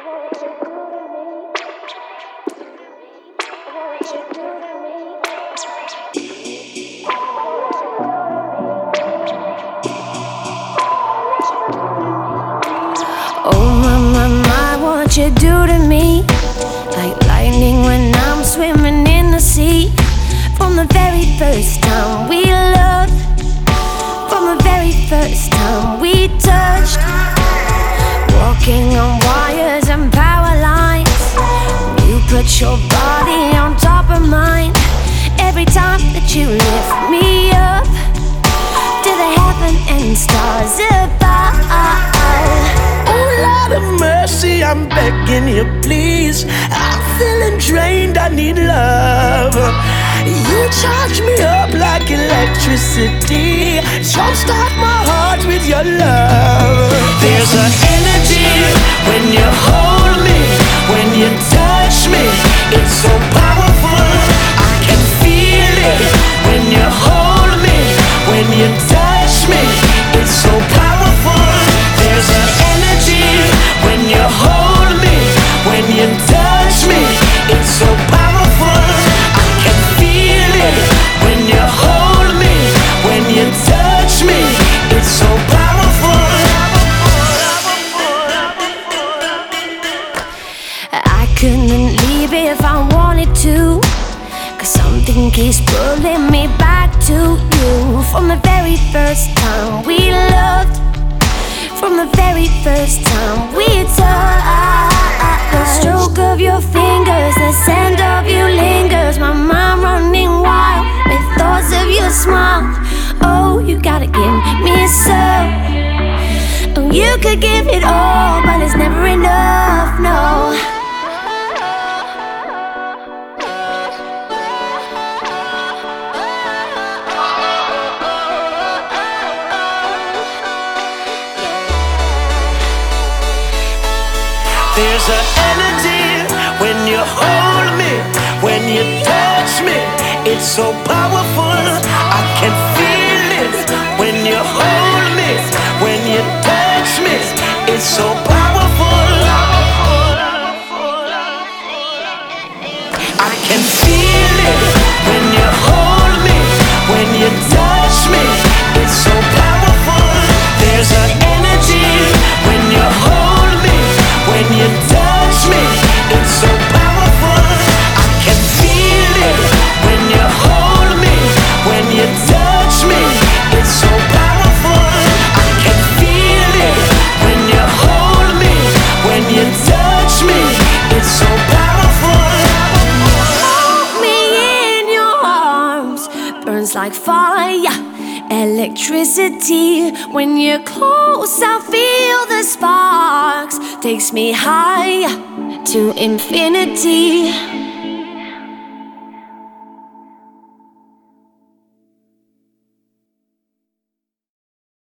Oh my, what you do to me? Like lightning when I'm swimming in the sea. From the very first time we loved, from the very first time we touched, walking on wires and power lines. You put your body on top of mine. Every time that you lift me up to the heaven and stars above. Oh Lord of mercy, I'm begging you please. I'm feeling drained, I need love. You charge me up like electricity. Jumpstart my heart with your love. There's an energy when you hold me, when you touch me. It's so powerful, I can feel it. When you hold me, when you touch me. It's so powerful. There's an energy when you hold me, when you touch me. It's so powerful, I can feel it. When you hold me, when you touch me. It's so powerful. I couldn't leave if I wanted to, 'cause something keeps pulling me back to you. From the very first time we loved, from the very first time we touched. The stroke of your fingers, the scent of you lingers. My mind running wild with thoughts of your smile. Oh, you gotta give me some. Oh, you could give it all, but it's never enough, no. There's an energy when you hold me, when you touch me. It's so powerful, I can feel it. When you hold me, when you touch me. It's so powerful, I can feel it. When you hold me, when you touch me. It's so powerful. There's an energy when you hold me, when you touch me. It's so powerful, I can feel it. When you hold me, when you touch me. It's so powerful, I can feel it. When you hold me, when you touch me. It's so powerful. Hold me in your arms, burns like fire, electricity. When you're close, I feel the sparks. Takes me higher to infinity.